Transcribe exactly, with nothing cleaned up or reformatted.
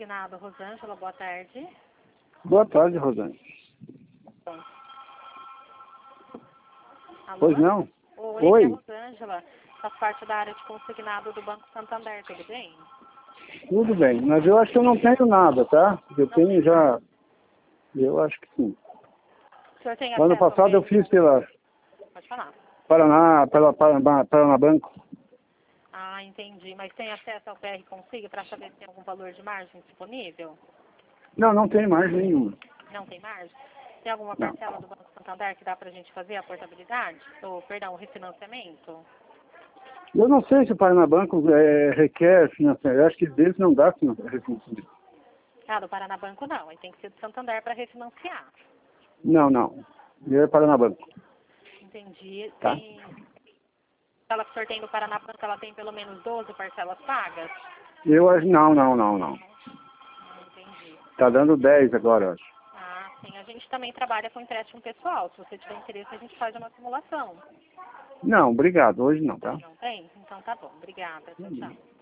consignado, Rosângela, boa tarde. Boa tarde, Rosângela. Alô? Pois não? Oi, Oi. é a Rosângela. Faz parte da área de consignado do Banco Santander, tudo bem? Tudo bem, mas eu acho que eu não tenho nada, tá? Eu Não tenho tem já... nada. Eu acho que sim. O senhor tem Ano acesso ao passado eu P R? fiz pela Pode falar. Paraná, pela Paraná, Paraná Banco. Ah, entendi. Mas tem acesso ao P R Consiga para saber se tem algum valor de margem disponível? Não, não tem mais nenhuma. Não tem margem? Tem alguma Não. parcela do Banco Santander que dá para a gente fazer a portabilidade? Ou, perdão, o refinanciamento? Eu não sei se o Paraná Banco é, requer financiamento. Eu acho que deles não dá financiamento. Ah, do Paraná Banco não. Aí tem que ser do Santander para refinanciar. Não, não. É Paraná Banco. Entendi. Tá. Tem... Ela que o senhor tem do Paraná Banco, ela tem pelo menos doze parcelas pagas? Eu acho... Não, não, não, não. Não entendi. Tá dando dez agora, eu acho. Ah, sim. A gente também trabalha com empréstimo pessoal. Se você tiver interesse, a gente faz uma simulação. Não, obrigado. Hoje não, tá? Não tem? Então tá bom. Obrigada. Tchau, tchau.